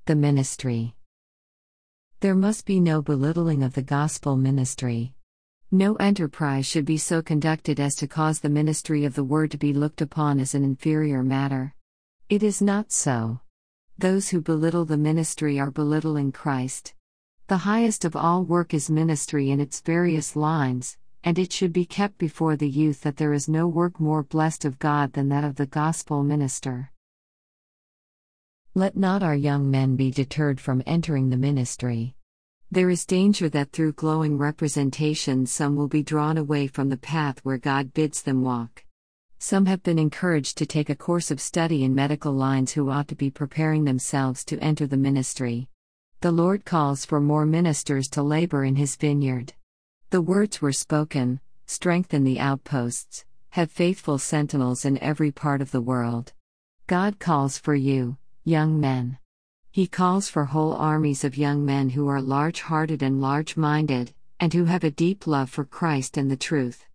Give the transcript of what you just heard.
The ministry. There must be no belittling of the gospel ministry. No enterprise should be so conducted as to cause the ministry of the word to be looked upon as an inferior matter. It is not so. Those who belittle the ministry are belittling Christ. The highest of all work is ministry in its various lines, and it should be kept before the youth that there is no work more blessed of God than that of the gospel minister. Let not our young men be deterred from entering the ministry. There is danger that through glowing representations some will be drawn away from the path where God bids them walk. Some have been encouraged to take a course of study in medical lines who ought to be preparing themselves to enter the ministry. The Lord calls for more ministers to labor in His vineyard. The words were spoken: strengthen the outposts, have faithful sentinels in every part of the world. God calls for you, young men. He calls for whole armies of young men who are large-hearted and large-minded, and who have a deep love for Christ and the truth.